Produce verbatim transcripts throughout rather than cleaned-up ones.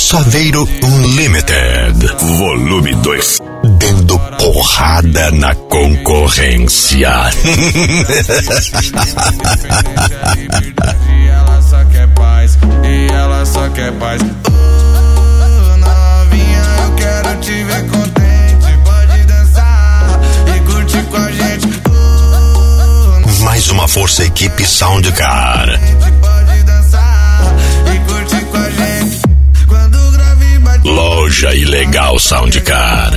Saveiro Unlimited, volume dois. Dando porrada na concorrência. Ela só quer paz, e ela só quer paz. Oh, novinha, eu quero te ver contente. Pode dançar e curtir com a gente. Oh, mais uma força equipe Soundcar. Pode dançar e curtir com a gente. Quando o grave bate. Loja Ilegal Soundcar.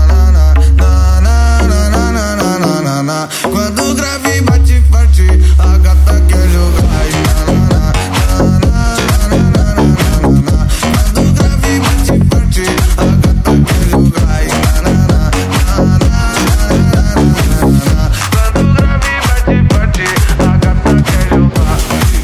Quando o grave bate forte, a gata quer jogar. Quando o grave bate forte, a gata quer jogar. Quando o grave bate forte, a gata quer jogar.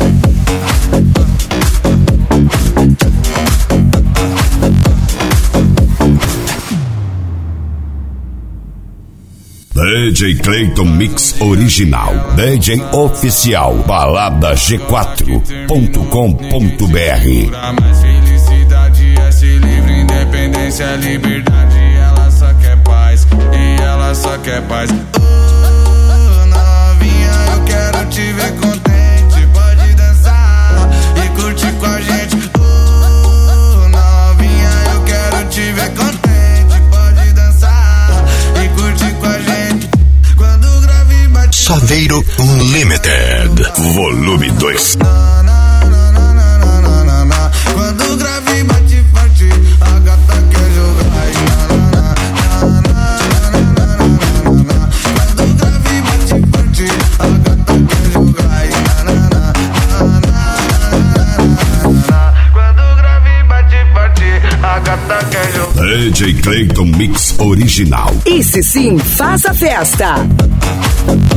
D J Clayton Mix Original, D J Oficial, balada g quatro ponto com ponto b r. Mais felicidade é ser livre, independência é liberdade. Ela só quer paz, e ela só quer paz. Oh, novinha, eu quero te ver contente. Pode dançar e curtir com a gente. Oh, novinha, eu quero te ver contente. Pode dançar e curtir com a gente. Saveiro Unlimited, volume dois. Quando o grave bate forte, a gata quer jogar. Quando o grave bate forte, a gata quer jogar. Quando o grave bate forte, a gata quer jogar. D J Clayton Mix Original. Esse sim faz a festa.